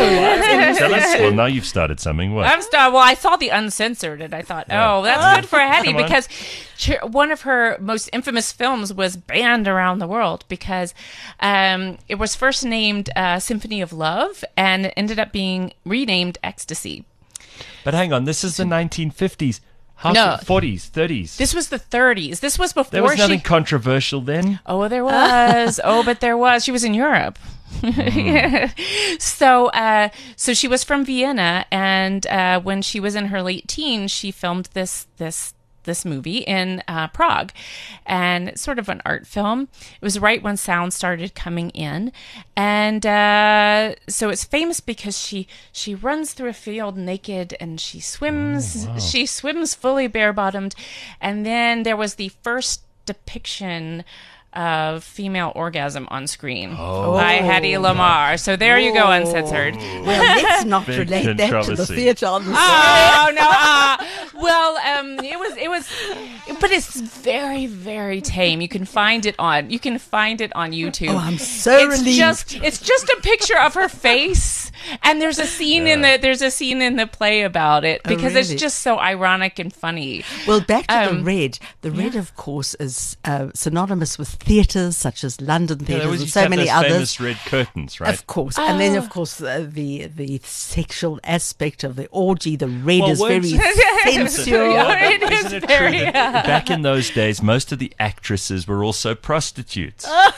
Tell us. Well, now you've started something. What? I'm st- well, I saw the uncensored, and I thought, oh, that's good for Hetty Come on. because she, one of her most infamous films was banned around the world because um, it was first named uh, Symphony of Love and it ended up being renamed Ecstasy. But hang on, this is the nineteen fifties. How No. forties, thirties. This was the thirties. This was before There was nothing she. controversial then. Oh, there was. oh, but there was. She was in Europe. Yeah. So, uh, so she was from Vienna, and uh, when she was in her late teens, she filmed this this this movie in uh, Prague, and it's sort of an art film. It was right when sound started coming in, and uh, so it's famous because she she runs through a field naked, and she swims. She swims fully bare bottomed, and then there was the first depiction of female orgasm on screen by Hetty Lamar. So there you go, uncensored. Well, let's not Big relate that to the controversy. theatre on the Oh no! Uh, well, um, it was it was, but it's very very tame. You can find it on you can find it on YouTube. Oh, I'm so it's relieved. just it's just a picture of her face, and there's a scene in the there's a scene in the play about it because it's really? just so ironic and funny. Well, back to Um, the red. The red, of course, is uh, synonymous with theatres such as London Yeah, theatres there was and used so to have many those others. famous red curtains, right? Of course, and then Ah. of course uh, the the sexual aspect of the orgy. The red Well, is weren't- very sensual. Yeah, it is Isn't it very, true that back in those days, most of the actresses were also prostitutes? Oh,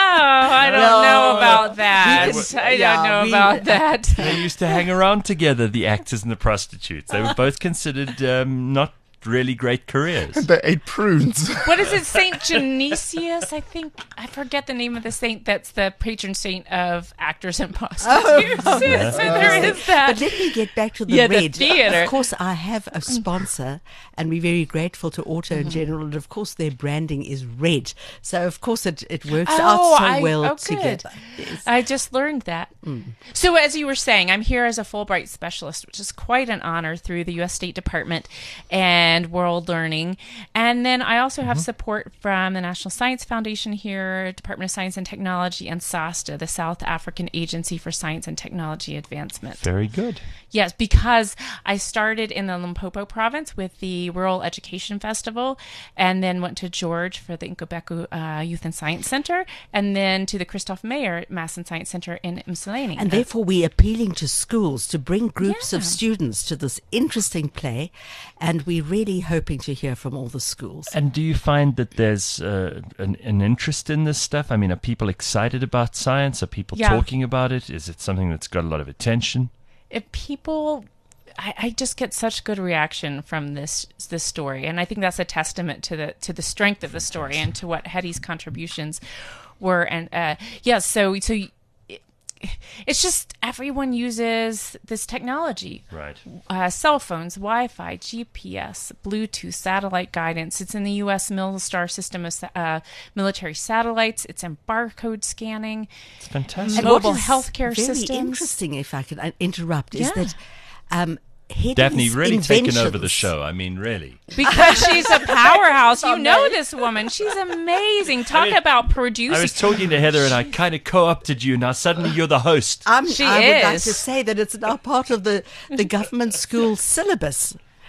I don't No. know about that. We can- I don't yeah, know we- about that. They used to hang around together, the actors and the prostitutes. They were both considered um, not really great careers. They ate prunes. What is it, Saint Genesius? I think I forget the name of the saint. That's the patron saint of actors and prostitutes. So there is that. But let me get back to the Yeah, the red. theatre. Of course, I have a sponsor, and we're very grateful to Auto Mm-hmm. in general. And of course, their branding is red, so of course it, it works Oh, out so I- well oh, good. together. Yes. I just learned that. So, as you were saying, I'm here as a Fulbright specialist, which is quite an honor through the U S State Department and World Learning. And then I also have support from the National Science Foundation here, Department of Science and Technology, and SASTA, the South African Agency for Science and Technology Advancement. Very good. Yes, because I started in the Limpopo province with the Rural Education Festival, and then went to George for the Nkobeku uh, Youth and Science Center, and then to the Christoph Mayer Mass and Science Center in Msileni. And therefore, we're appealing to schools to bring groups Yeah. of students to this interesting play, and we're really hoping to hear from all the schools. And do you find that there's uh, an, an interest in this stuff? I mean, are people excited about science? Are people Yeah. talking about it? Is it something that's got a lot of attention? if people I, I just get such good reaction from this this story, and I think that's a testament to the to the strength of the story and to what Hetty's contributions were. And uh yeah so so it, it's just everyone uses this technology, Right. uh, cell phones, Wi-Fi, G P S, Bluetooth, satellite guidance. It's in the U S Milstar system of sa- uh, military satellites. It's in barcode scanning. It's fantastic. And mobile what is healthcare very systems. interesting, if I can uh, interrupt, is Yeah. that um, Hetty's Daphne really taken over the inventions- show. I mean, really. Because she's a powerhouse. You know this woman. She's amazing. Talk mean, about I producing. was talking to Heather and I kind of co-opted you. Now suddenly you're the host. Um, She I would like is. to say that it's now part of the, the government school syllabus.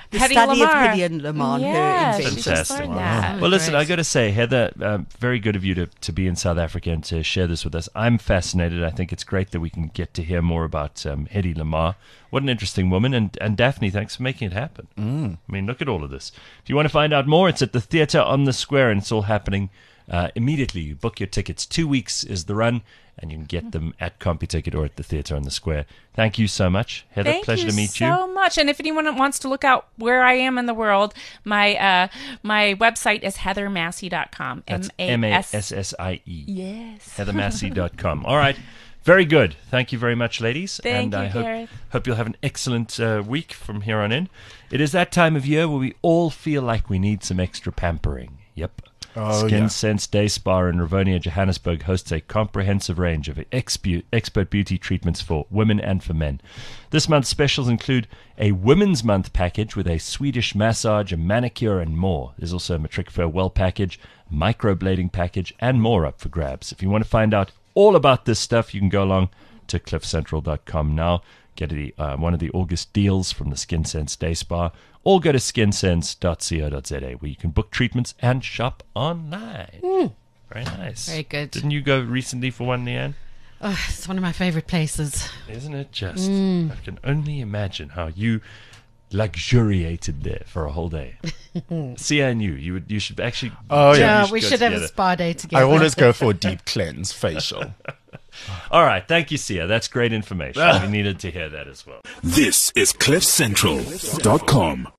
the Hedy study Lamarr. of Hedy and Lamar, Yeah, her she invention. just learned that. Well, listen, Great. I got to say, Heather, um, very good of you to, to be in South Africa and to share this with us. I'm fascinated. I think it's great that we can get to hear more about um, Hedy Lamarr. What an interesting woman. And, and Daphne, thanks for making it happen. Mm. I mean, look at all of this. If you want to find out more, it's at the Theatre on the Square, and it's all happening uh, immediately. You book your tickets. Two weeks is the run, and you can get them at CompuTicket or at the Theatre on the Square. Thank you so much, Heather. Thank Pleasure you to meet so you. much. And if anyone wants to look out where I am in the world, my uh, my website is heather massey dot com. That's M M A A S S S I E. Yes. heather massey dot com. All right. Very good. Thank you very much, ladies. Thank and you, I hope, Gareth. hope you'll have an excellent uh, week from here on in. It is that time of year where we all feel like we need some extra pampering. Yep. Oh, Skin yeah. Sense Day Spa in Rivonia, Johannesburg hosts a comprehensive range of expu- expert beauty treatments for women and for men. This month's specials include a Women's Month package with a Swedish massage, a manicure, and more. There's also a Matric Farewell package, microblading package, and more up for grabs. If you want to find out all about this stuff, you can go along to cliff central dot com now. Get the, uh, one of the August deals from the Skin Sense Day Spa, or go to skin sense dot co dot za where you can book treatments and shop online. Mm. Very nice. Very good. Didn't you go recently for one, Leanne? Oh, it's one of my favorite places. Isn't it just? Mm. I can only imagine how you luxuriated there for a whole day. Sia and you, you would, you should actually. Oh, yeah. Yeah, you we go should have together. a spa day together. I always go for a deep cleanse facial. All right, thank you, Sia. That's great information. We needed to hear that as well. This is cliff central dot com.